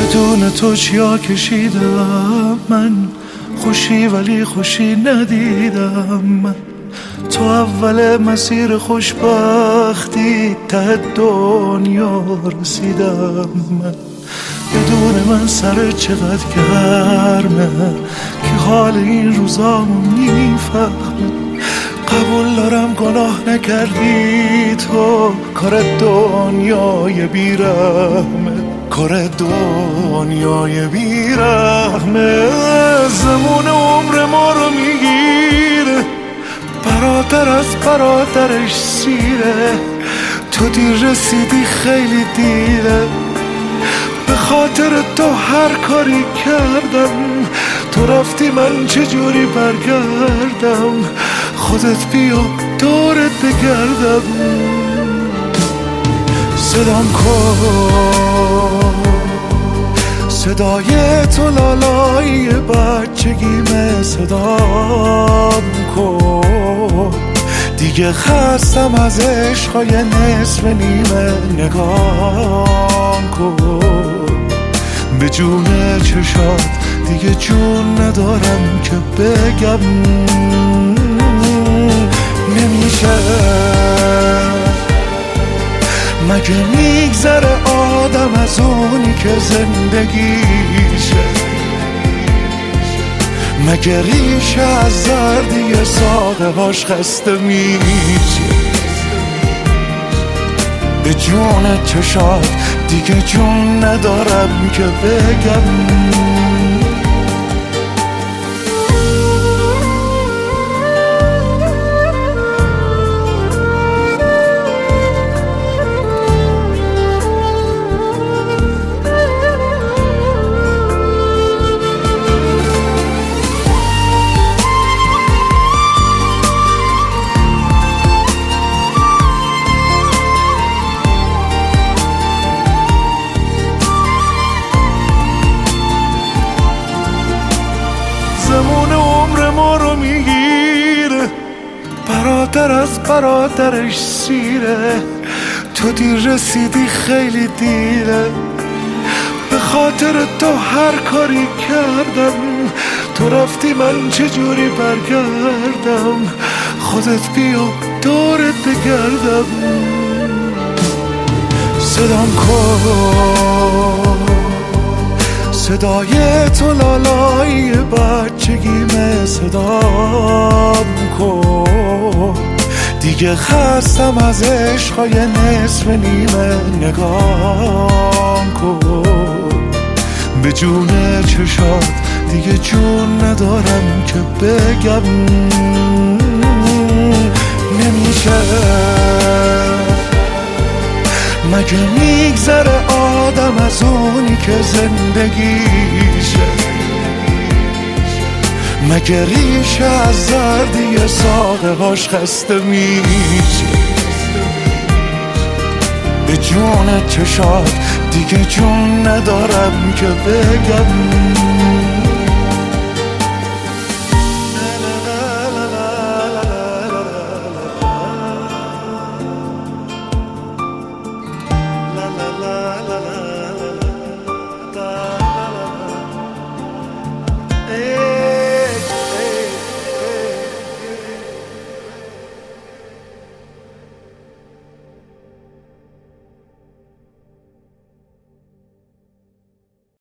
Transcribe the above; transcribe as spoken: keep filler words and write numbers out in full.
بدون تو چیا کشیدم من، خوشی ولی خوشی ندیدم من. تو اول مسیر خوشبختی ته دنیا رسیدم من. بدون من سر چقدر گرمه که حال این روزامو میفهمه. قبول دارم گناه نکردی تو، کار دنیای بیرحمه، کار دنیای بیرحمه. زمان عمر ما رو میگیره، برادر از برادرش سیره. تو دیر رسیدی خیلی دیره، به خاطر تو هر کاری کردم. تو رفتی من چجوری برگردم، خودت بیا دورت بگردم. صدام کن صدای تو لالایی بچگیمه، صدام کن دیگه خستم از عشقای نصف نیمه. نگام کن به جون چشات، دیگه جون ندارم که بگم نمیشه. مگه میگذره آدم از اونی که زندگیشه؟ مگه ریشه از زردی ساقه هاش خسته میشه؟ به جون چشات دیگه جون ندارم که بگم. زمان عمر ما رو میگیره، برادر از برادرش سیره. تو دیر رسیدی خیلی دیره، به خاطر تو هر کاری کردم. تو رفتی من چجوری برگردم، خودت بیا دورت بگردم. صدام کن صدای تو لالایی بچگیمه، صدام کن دیگه خستم از عشقای نصف نیمه. نگام کن به جون چشات، دیگه جون ندارم که بگم نمیشه. مگه میگذره آدم از اونی که زندگیشه؟ مگه ریشه از زردی ساقه هاش خسته میشه؟ به جون چشات دیگه جون ندارم که بگم